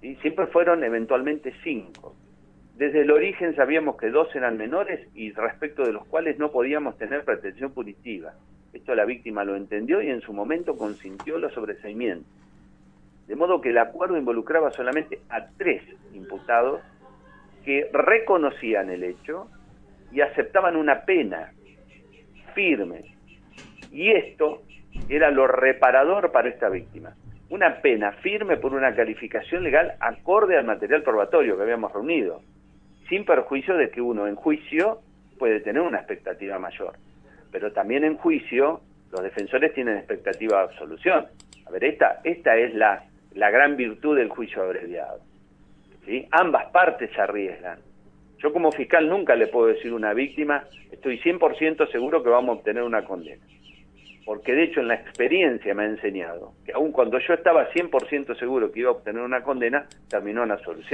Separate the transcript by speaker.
Speaker 1: ¿sí? Siempre fueron eventualmente 5. Desde el origen sabíamos que 2 eran menores y respecto de los cuales no podíamos tener pretensión punitiva. Esto la víctima lo entendió y en su momento consintió los sobreseimientos. De modo que el acuerdo involucraba solamente a 3 imputados que reconocían el hecho y aceptaban una pena firme. Y esto era lo reparador para esta víctima. Una pena firme por una calificación legal acorde al material probatorio que habíamos reunido, sin perjuicio de que uno en juicio puede tener una expectativa mayor. Pero también en juicio los defensores tienen expectativa de absolución. A ver, esta es la gran virtud del juicio abreviado, ¿sí? Ambas partes se arriesgan. Yo como fiscal nunca le puedo decir a una víctima, estoy 100% seguro que vamos a obtener una condena. Porque de hecho en la experiencia me ha enseñado que aun cuando yo estaba 100% seguro que iba a obtener una condena, terminó en absolución.